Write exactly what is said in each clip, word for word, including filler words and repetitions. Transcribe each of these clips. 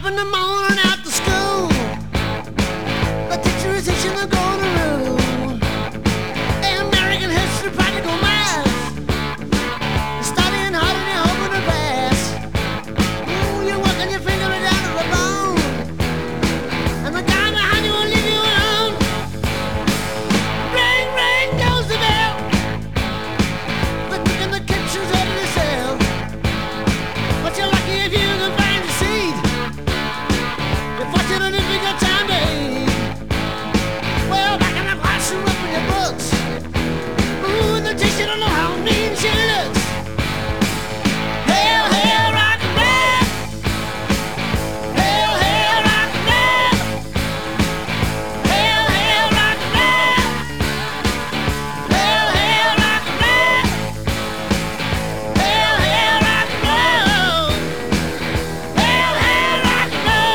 in the morning after school. The teacher is teaching the golden rule. American history, practical math. Studying hard and you're hoping to pass. Ooh, you're working your finger down to the bone. And the guy behind you will leave you alone. Ring, ring goes the bell. The cook in the kitchen's ready to sell. But you're lucky if you can find a seat. You're fortunate if you got time to eat. Well, back in the classroom, open your books. Ooh, and the teacher don't know how mean she looks. Hail, hail, rock and roll. Hail, hail, rock and roll. Hail, hail, rock and roll. Hail, hail, rock and roll. Hail, hail, rock and roll. Hail, hail, rock and roll.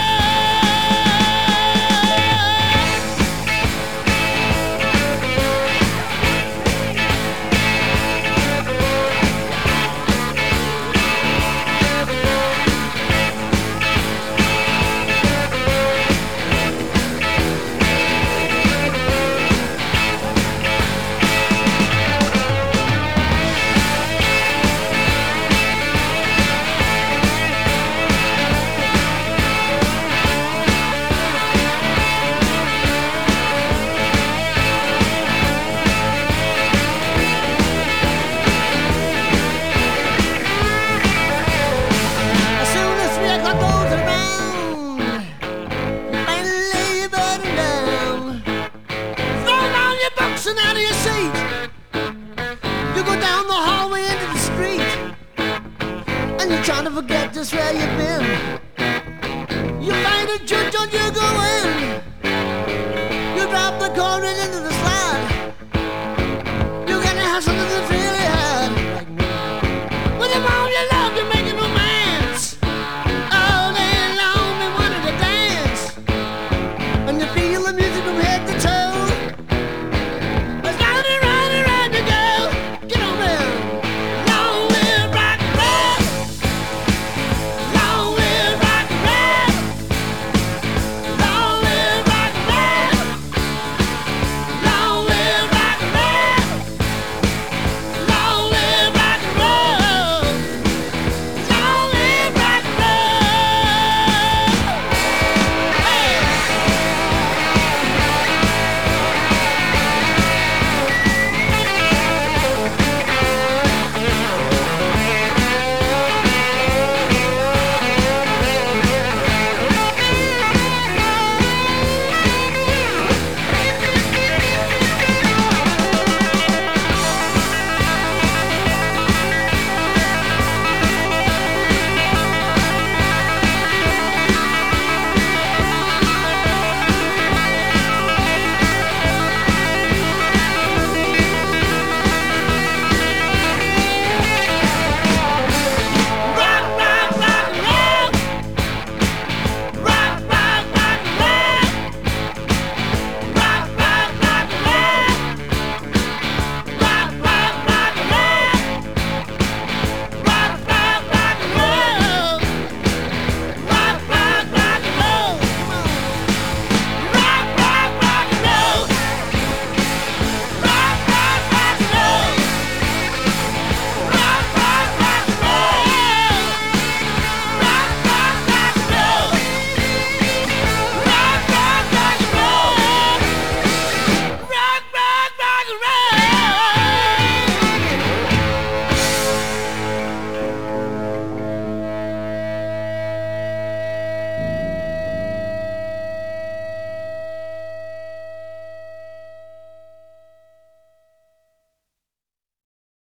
As soon as three o'clock goes around, finally lay your burden down. Throw down your books and out of your seat. You go down the hallway into the street, and you're trying to forget just where you've been. You find a church and you go in.